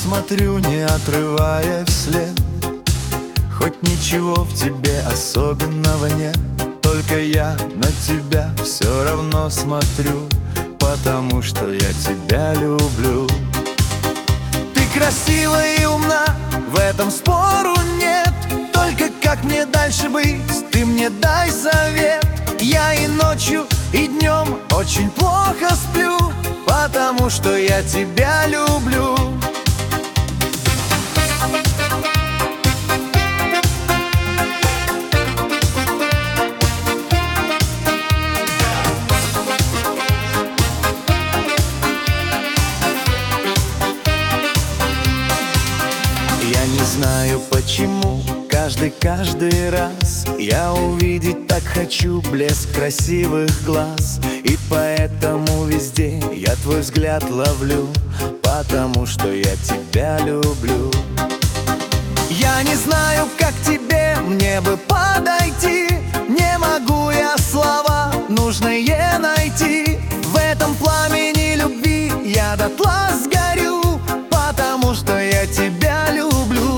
смотрю, не отрывая вслед. Хоть ничего в тебе особенного нет, только я на тебя все равно смотрю, потому что я тебя люблю. Ты красива и умна, в этом спору нет. Только как мне дальше быть, ты мне дай совет. Я и ночью, и днем очень плохо сплю, потому что я тебя люблю. Я не знаю почему, каждый раз я увидеть так хочу блеск красивых глаз. И поэтому везде я твой взгляд ловлю, потому что я тебя люблю. Я не знаю, как тебе мне бы подойти, не могу я слова нужные найти. В этом пламени любви я дотла сгорю, потому что я тебя люблю.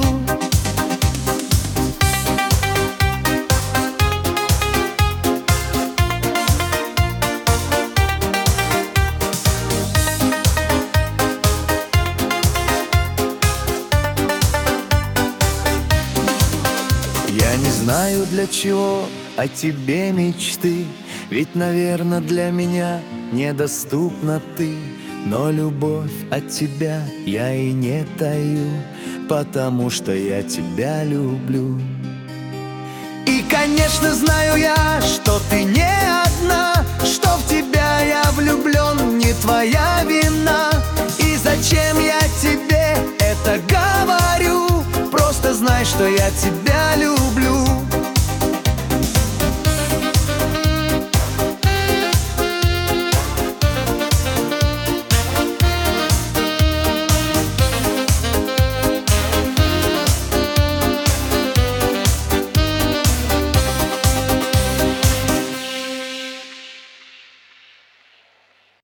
Я не знаю, для чего о тебе мечты, ведь, наверное, для меня недоступна ты. Но любовь от тебя я и не таю, потому что я тебя люблю. И, конечно, знаю я, что ты не одна, что в тебя я влюблен, не твоя вина. И зачем я тебе это говорю? Просто знай, что я тебя люблю.